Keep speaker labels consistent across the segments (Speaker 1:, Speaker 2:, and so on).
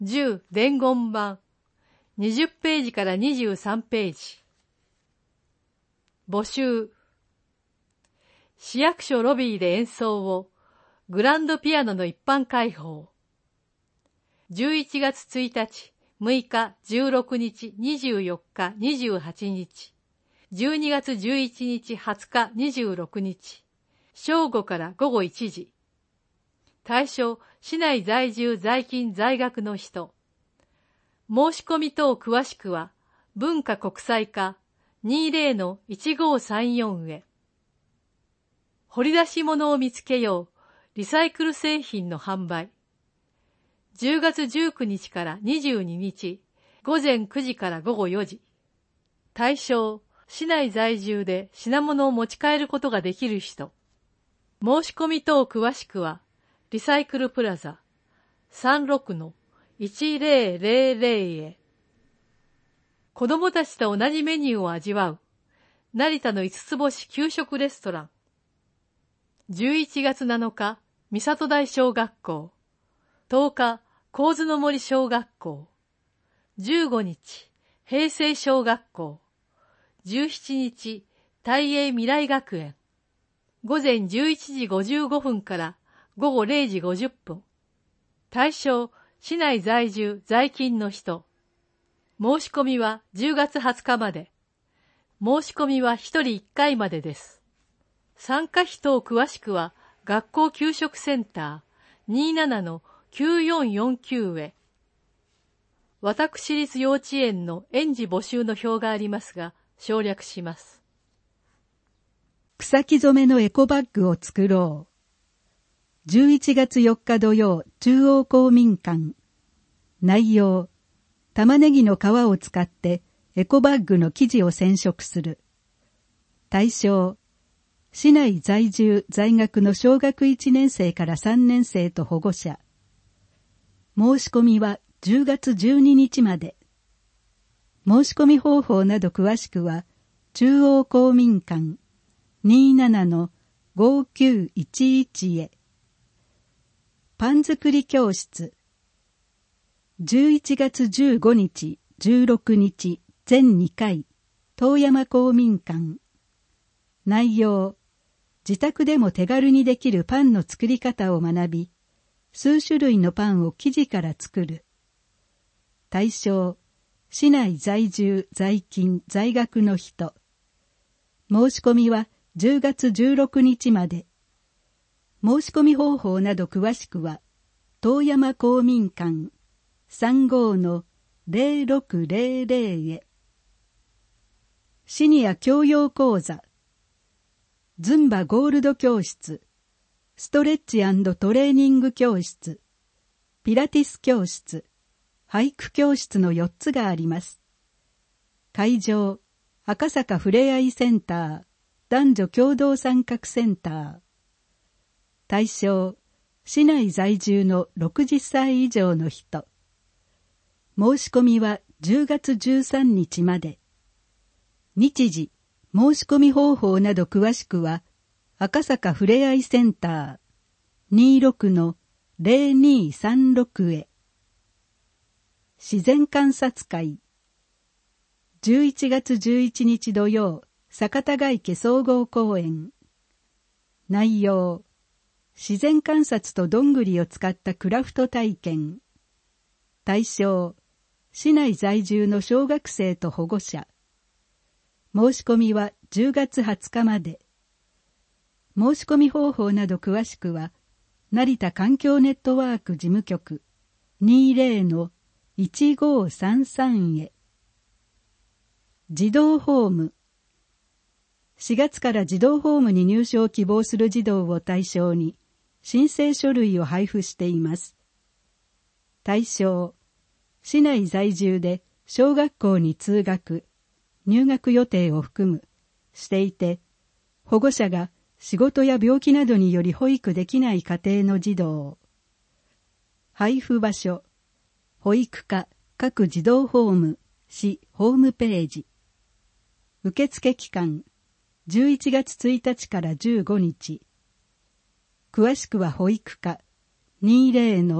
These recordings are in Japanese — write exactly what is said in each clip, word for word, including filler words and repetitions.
Speaker 1: じゅう伝言版にじゅっページからにじゅうさんページ。募集。市役所ロビーで演奏をグランドピアノの一般開放。じゅういちがつついたち、むいか、じゅうろくにち、にじゅうよっか、にじゅうはちにち、じゅうにがつじゅういちにち、はつか、にじゅうろくにち、正午からごごいちじ。対象、市内在住在勤在学の人。申し込み等詳しくは、文化国際課 にじゅうのいちごさんよん へ。掘り出し物を見つけよう、リサイクル製品の販売。じゅうがつじゅうくにちからにじゅうににち、ごぜんくじからごごよじ。対象、市内在住で品物を持ち帰ることができる人。申し込み等詳しくは、リサイクルプラザ さんじゅうろくのいちぜろぜろぜろ へ。子供たちと同じメニューを味わう、成田の五つ星給食レストラン。じゅういちがつなのか、三郷台小学校。とおか、神津の森小学校。じゅうごにち、平成小学校。じゅうしちにち、大英未来学園。ごぜんじゅういちじごじゅうごふんからごごれいじごじゅっぷん。対象、市内在住在勤の人。申し込みはじゅうがつはつかまで。申し込みはひとりいっかいまでです。参加費等詳しくは学校給食センター にじゅうななのきゅうよんよんきゅう へ。私立幼稚園の園児募集の表がありますが、省略します。
Speaker 2: 草木染めのエコバッグを作ろう。じゅういちがつよっか土曜、中央公民館。内容、玉ねぎの皮を使ってエコバッグの生地を染色する。対象、市内在住在学の小学いちねんせいからさんねんせいと保護者。申し込みはじゅうがつじゅうににちまで。申し込み方法など詳しくは、中央公民館 にじゅうななのごきゅういちいち へ。パン作り教室。じゅういちがつじゅうごにち、じゅうろくにち、全にかい、遠山公民館。内容、自宅でも手軽にできるパンの作り方を学び、数種類のパンを生地から作る。対象、市内在住在勤在学の人。申し込みはじゅうがつじゅうろくにちまで。申し込み方法など詳しくは、遠山公民館 さんじゅうごのぜろろくぜろぜろ へ。シニア教養講座。ズンバゴールド教室。ストレッチ&トレーニング教室。ピラティス教室。俳句教室のよっつがあります。会場、赤坂ふれあいセンター、男女共同参画センター。対象、市内在住のろくじゅっさい以上の人。申し込みはじゅうがつじゅうさんにちまで。日時、申し込み方法など詳しくは、赤坂ふれあいセンター にじゅうろくのぜろにさんろく へ。自然観察会。じゅういちがつじゅういちにち土曜、坂田ヶ池総合公園。内容、自然観察とどんぐりを使ったクラフト体験。対象、市内在住の小学生と保護者。申し込みはじゅうがつはつかまで。申し込み方法など詳しくは、成田環境ネットワーク事務局 にじゅうのいちごさんさん へ。児童ホーム。しがつから児童ホームに入所を希望する児童を対象に申請書類を配布しています。対象、市内在住で小学校に通学、入学予定を含む、していて、保護者が仕事や病気などにより保育できない家庭の児童。配布場所、保育課各児童ホーム、市ホームページ。受付期間、じゅういちがつついたちからじゅうごにち。詳しくは保育課 にじゅうの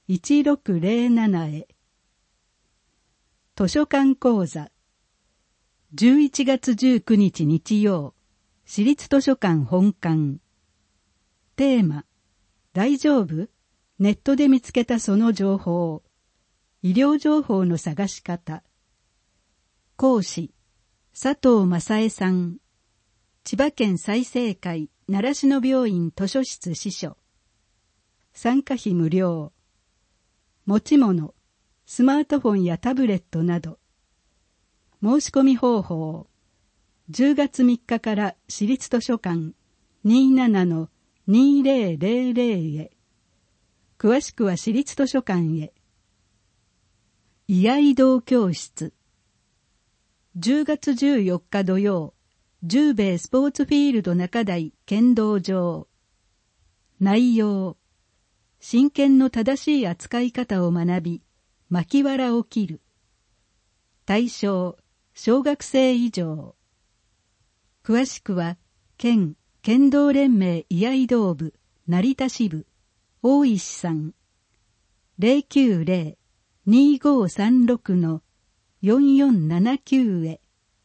Speaker 2: いちろくぜろななへ。図書館講座じゅういちがつじゅうくにち日曜、市立図書館本館。テーマ、大丈夫？ネットで見つけたその情報。医療情報の探し方。講師、佐藤正恵さん。千葉県済生会習志野病院図書室司書。参加費無料。持ち物、スマートフォンやタブレットなど。申し込み方法。じゅうがつみっかから市立図書館 にじゅうななのにせんへ。詳しくは市立図書館へ。居合道教室。じゅうがつじゅうよっか土曜、十兵衛スポーツフィールド中台剣道場。内容。真剣の正しい扱い方を学び、巻藁を切る。対象、小学生以上。詳しくは、県剣道連盟居合道部、成田支部、大石さん。ゼロきゅうゼロ にごさんろく のよんよんななきゅうへ。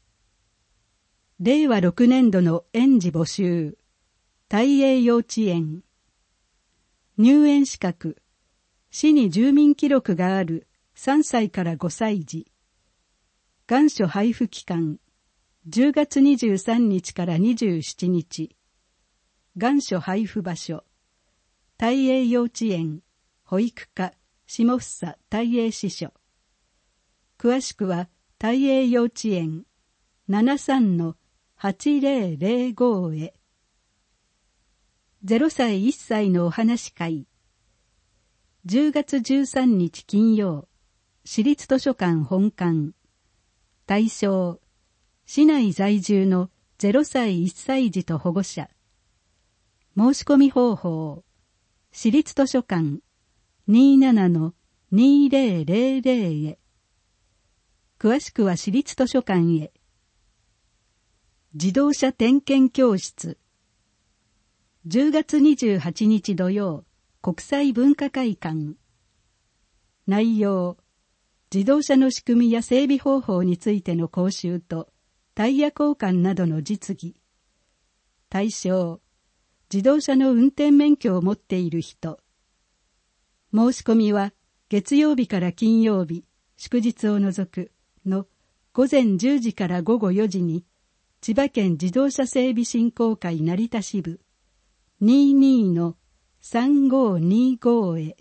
Speaker 2: れいわろくねんどの園児募集。大英幼稚園。入園資格。市に住民記録があるさんさいからごさい児。願書配布期間。じゅうがつにじゅうさんにちからにじゅうしちにち。願書配布場所。大英幼稚園、保育課、下総大英支所。詳しくは大英幼稚園 ななさんのはちぜろぜろご へ。ゼロさいいっさいのお話会。じゅうがつじゅうさんにち金曜、市立図書館本館。対象、市内在住のゼロさいいっさい児と保護者。申し込み方法、市立図書館 にじゅうななのにせんへ。詳しくは市立図書館へ。自動車点検教室。じゅうがつにじゅうはちにち土曜、国際文化会館。内容、自動車の仕組みや整備方法についての講習と、タイヤ交換などの実技。対象、自動車の運転免許を持っている人。申し込みは月曜日から金曜日、祝日を除くのごぜんじゅうじからごごよじに、千葉県自動車整備振興会成田支部 にじゅうにのさんごにご へ。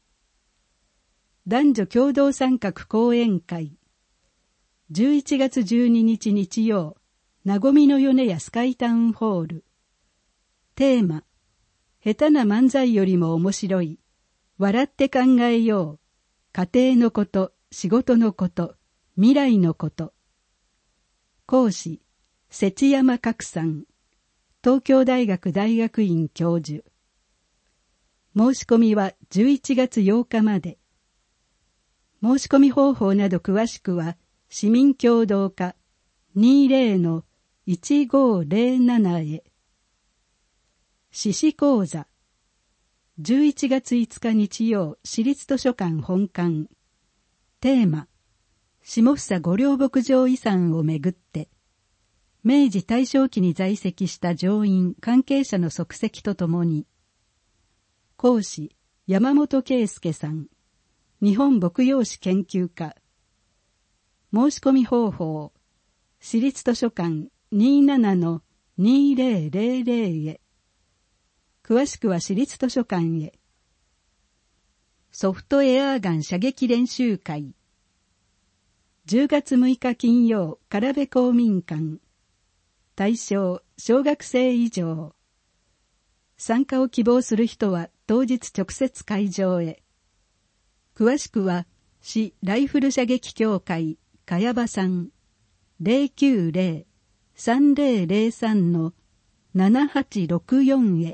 Speaker 2: 男女共同参画講演会。じゅういちがつじゅうににち日曜、なごみの米屋スカイタウンホール。テーマ、下手な漫才よりも面白い。笑って考えよう。家庭のこと、仕事のこと、未来のこと。講師、節山角さん。東京大学大学院教授。申し込みはじゅういちがつようかまで。申し込み方法など詳しくは、市民協働課 にじゅうのいちごぜろなな へ。獅子講座。じゅういちがついつか日曜、市立図書館本館。テーマ、下総御料牧場遺産をめぐって、明治大正期に在籍した乗員関係者の足跡とともに、講師、山本圭介さん。日本牧羊史研究家。申し込み方法、市立図書館 にじゅうななのにせんへ。詳しくは市立図書館へ。ソフトエアーガン射撃練習会。じゅうがつむいか金曜、唐部公民館。対象、小学生以上。参加を希望する人は当日直接会場へ。詳しくは、市ライフル射撃協会、茅場さん、ゼロきゅうゼロ さんぜろゼロさんのななはちろくよんへ。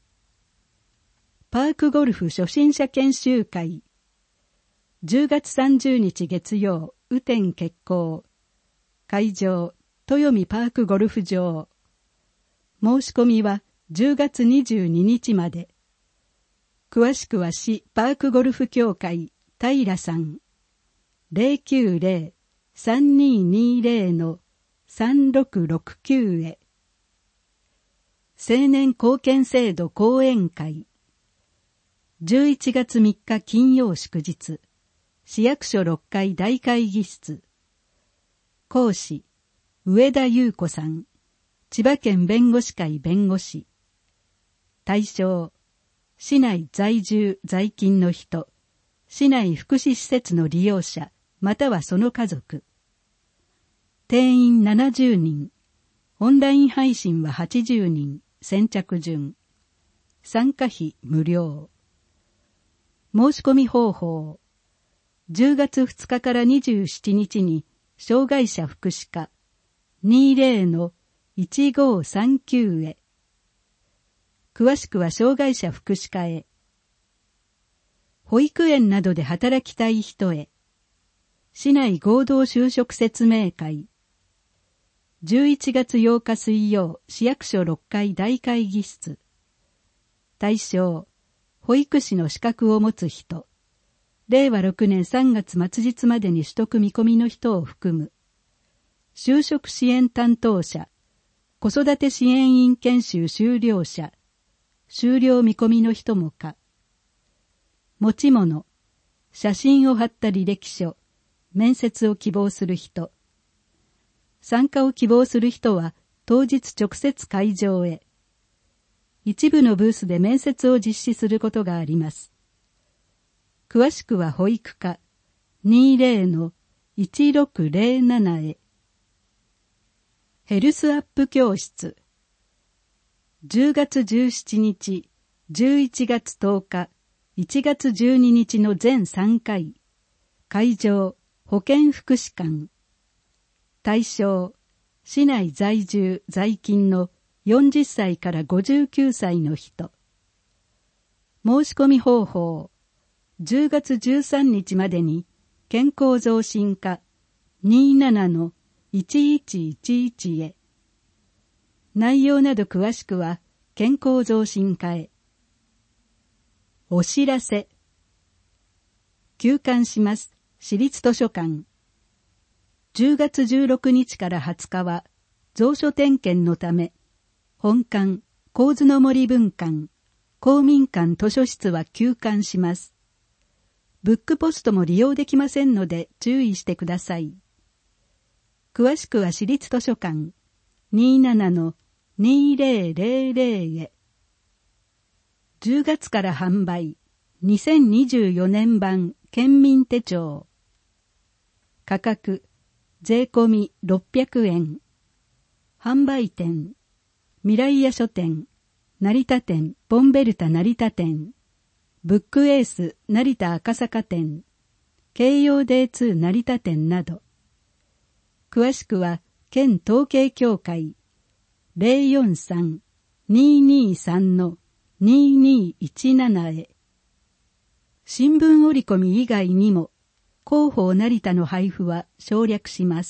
Speaker 2: パークゴルフ初心者研修会。じゅうがつさんじゅうにち月曜、雨天決行。会場、豊見パークゴルフ場。申し込みはじゅうがつにじゅうににちまで。 詳しくは市パークゴルフ協会平さん ゼロきゅうゼロ さんにーにーゼロ のさんろくろくきゅう へ。青年貢献制度講演会。じゅういちがつみっか金曜祝日、市役所ろっかい大会議室。講師、上田優子さん、千葉県弁護士会弁護士。対象、市内在住在勤の人、市内福祉施設の利用者、またはその家族。定員ななじゅうにん、オンライン配信ははちじゅうにん、先着順。参加費無料。申し込み方法。じゅうがつふつかからにじゅうしちにちに障害者福祉課 にじゅうのいちごさんきゅう へ。詳しくは障害者福祉課へ。保育園などで働きたい人へ。市内合同就職説明会。じゅういちがつようか水曜、市役所ろっかい大会議室。対象、保育士の資格を持つ人。れいわろくねんさんがつ末日までに取得見込みの人を含む。就職支援担当者、子育て支援員研修修了者、修了見込みの人もか。持ち物、写真を貼った履歴書、面接を希望する人。参加を希望する人は当日直接会場へ。一部のブースで面接を実施することがあります。詳しくは保育課 にじゅうのいちろくゼロなな へ。ヘルスアップ教室。じゅうがつじゅうしちにち、じゅういちがつとおか、いちがつじゅうににちの全さんかい。会場、保健福祉館。対象、市内在住在勤のよんじゅっさいからごじゅうきゅうさいの人。申し込み方法、じゅうがつじゅうさんにちまでに健康増進課 にじゅうななのいちいちいちいち へ。内容など詳しくは健康増進課へ。お知らせ。休館します。市立図書館。じゅうがつじゅうろくにちからはつかは蔵書点検のため、本館、神津の森文館、公民館図書室は休館します。ブックポストも利用できませんので注意してください。詳しくは市立図書館 にじゅうななのにせんへ。じゅうがつから販売、にせんにじゅうよねん版県民手帳。価格、税込みろっぴゃくえん。販売店、未来屋書店、成田店、ボンベルタ成田店、ブックエース成田赤坂店、京葉 ディーツー 成田店など。詳しくは県統計協会 ゼロよんさん にーにーさんのにーにーいちなな へ。新聞折り込み以外にも広報成田の配布は省略します。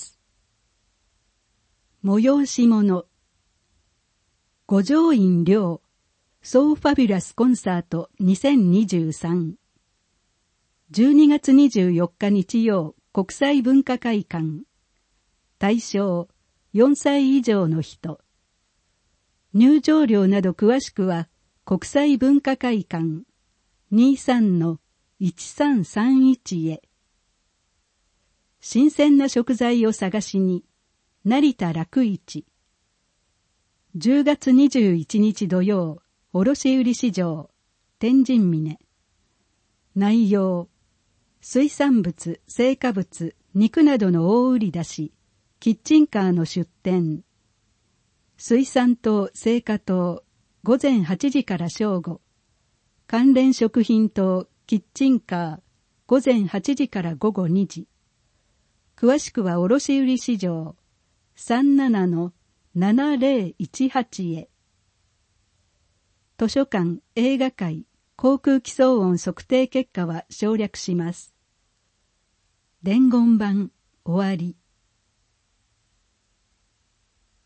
Speaker 2: 催し物。五条院寮ソーファビュラスコンサートにせんにじゅうさん。じゅうにがつにじゅうよっか日曜国際文化会館。対象よんさい以上の人。入場料など詳しくは国際文化会館 にじゅうさんのいちさんさんいち へ。新鮮な食材を探しに成田楽市。じゅうがつにじゅういちにち土曜卸売市場天神峰。内容、水産物、青果物、肉などの大売り出し、キッチンカーの出店。水産棟、青果棟、ごぜんはちじから正午。関連食品棟、キッチンカー、ごぜんはちじからごごにじ。詳しくは卸売市場さんななのななぜろいちはちへ。図書館、映画館、航空機騒音測定結果は省略します。伝言版終わり。